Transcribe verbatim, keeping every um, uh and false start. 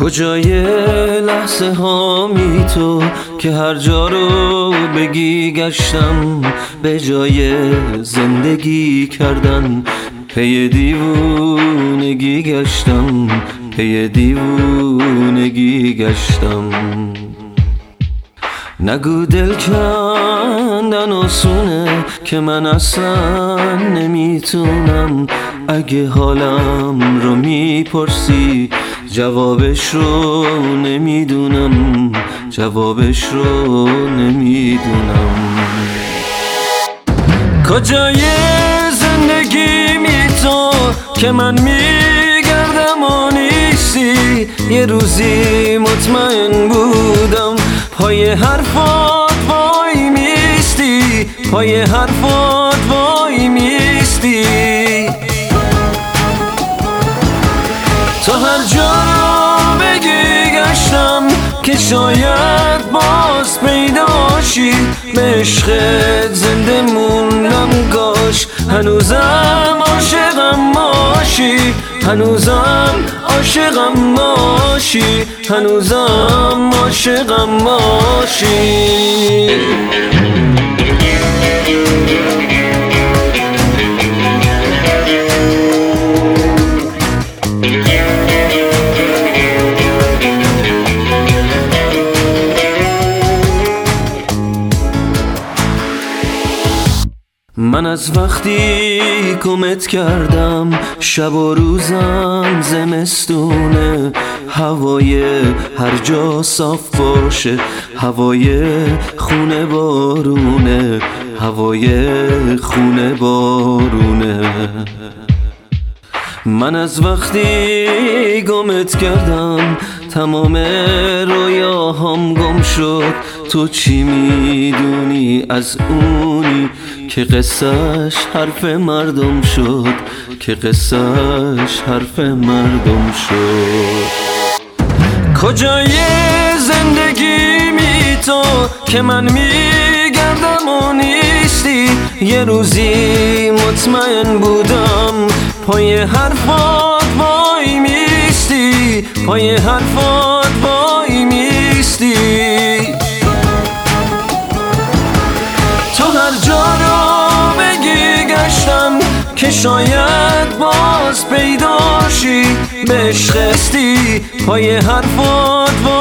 کجای لحظه هامی تو که هر جا رو بگی گشتم، به جای زندگی کردن پی دیوونگی گشتم، پی دیوونگی گشتم. نگو دل کندن آسونه که من اصلا نمیتونم. اگه حالم رو میپرسی جوابش رو نمیدونم، جوابش رو نمیدونم. کجای زندگی می تو که من میگردم و نیستی؟ یه روزی مطمئن بودم پای حرفات وای میستی، پای حرفات وای میستی. تا هر جا رو بگی گشتم که شاید باز پیداشی، به عشقت زنده موندم کاش هنوزم عاشقم باشی، هنوزم عاشقم باشی، هنوزم عاشقم باشی. من از وقتی گمت کردم شب و روزم زمستونه، هوای هر جا صاف باشه، هوای خونه بارونه، هوای خونه بارونه. من از وقتی گمت کردم تمام رویاهام گم شد. تو چی میدونی از اونی که قصهش حرف مردم شد، که قصهش حرف مردم شد. کجای زندگی می تو که من میگردم و نیستی؟ یه روزی مطمئن بودم پای حرفات وای میستی، پای حرفات وای میستی. تو هر جا رو بگی گشتم که شاید باز پیداشی، به عشق استی پای حرفات